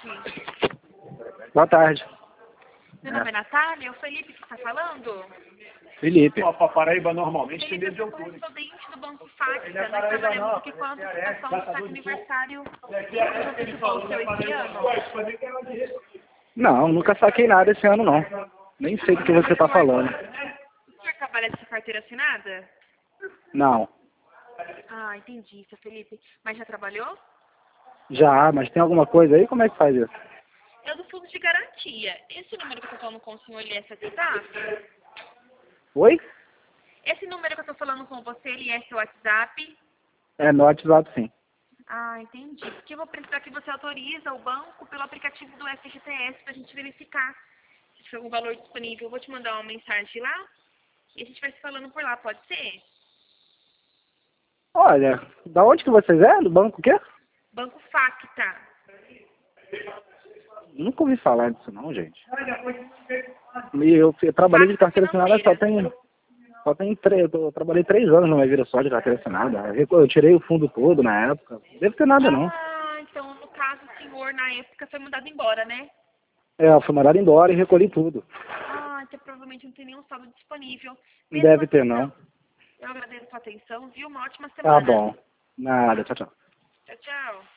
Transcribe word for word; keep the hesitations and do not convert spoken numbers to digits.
tarde. Boa tarde. Meu nome é Natália, é o Felipe que está falando? Felipe. Ó, pra Paraíba normalmente tem Felipe, medo de eu sou altura. correspondente do Banco Facta. Nós trabalhamos aqui com a antecipação do seu aniversário. Eu sei que foi o seu esse ano. Não, nunca saquei nada esse ano, não. Nem sei do que você tá falando. O senhor trabalha com carteira assinada? Não. Ah, entendi, seu Felipe. Mas já trabalhou? Já, mas tem alguma coisa aí? Como é que faz isso? É do fundo de garantia. Esse número que eu estou falando com o senhor, ele é seu WhatsApp? Oi? Esse número que eu estou falando com você, ele é seu WhatsApp? É no WhatsApp, sim. Ah, entendi. Porque eu vou precisar que você autoriza o banco pelo aplicativo do F G T S para a gente verificar se tiver algum valor disponível. Eu vou te mandar uma mensagem lá e a gente vai se falando por lá, pode ser? Olha, da onde que vocês é? Do banco o quê? Banco Facta. Nunca ouvi falar disso não, gente. E eu, eu trabalhei de carteira assinada só tem... Só tem três... Eu trabalhei três anos numa vida só de carteira assinada. Eu, eu tirei o fundo todo na época. Não deve ter nada não. Ah, então no caso o senhor na época foi mandado embora, né? É, eu fui mandado embora e recolhi tudo. Ah, então provavelmente não tem nenhum saldo disponível. Não Mesmo deve ter assim, não. eu agradeço a sua atenção, viu? Uma ótima Tá semana. bom. Nada, tchau, tchau. Tchau, tchau.